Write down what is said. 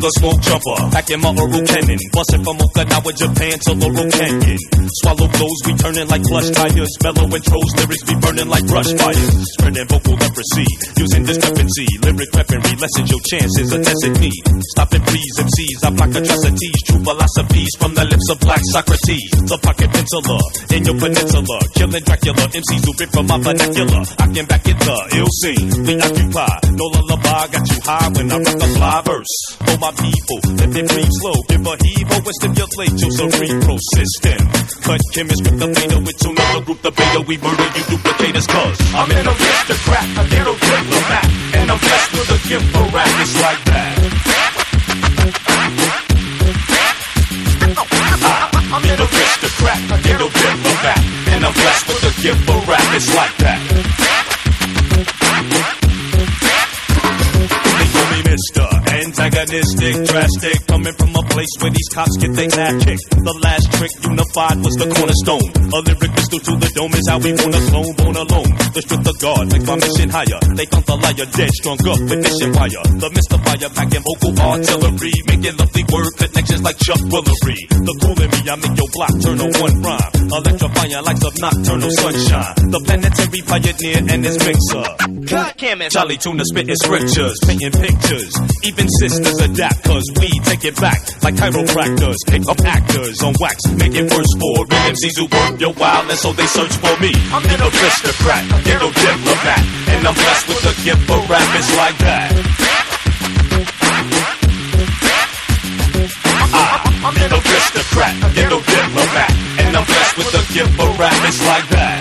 a smoke jumper, packing my oral cannon, busting from Okinawa, Japan to Laurel Canyon. Swallow blows be turning like plush tires, mellow intros, lyrics be burning like brush fires. Spreading vocal leprosy, using discrepancy, lyric weaponry lessens your chances of testing me. Stopping please MCs, I block atrocities, true philosophies from the lips of Black Socrates. The pocket penciler in your peninsula, killing Dracula, MCs who rip from my vernacular. I can back it the ill scene, we occupy. No lullaby, got you high when I rock a fly verse. For my people, let them breathe slow, give a heave and stimulate your cerebral system. Cut chemist, grip the beta with two another group the beta. We murder you duplicators, cause I'm an aristocrat, a ghetto diplomat, and I'm blessed with a gift for rap. It's like that. I'm an aristocrat, a ghetto diplomat, and I'm blessed with a gift for rap. It's like that. They call me Mr. Antagonistic, drastic, coming from a place where these cops get their ass kicked. The last trick unified was the cornerstone. A lyric pistol to the dome is how we wanna clone, born alone. The strength of God makes my mission higher. They found the liar dead, strung up, finishing wire. The mystifier packing vocal artillery, making lovely word connections like Chuck Willery. The cool in me, I make your block turn on one rhyme. Electrifying lights of nocturnal sunshine. The planetary pioneer and his mixer. Charlie Tuna spitting scriptures, painting pictures. Even sisters adapt, cause we take it back like chiropractors. Pick up actors on wax, make it worse for real MCs who work your wild, and so they search for me. I'm an aristocrat, a ghetto diplomat, and I'm blessed with a gift for rap. It's like that. I'm an aristocrat, a ghetto diplomat, and I'm blessed with a gift for rap. It's like that.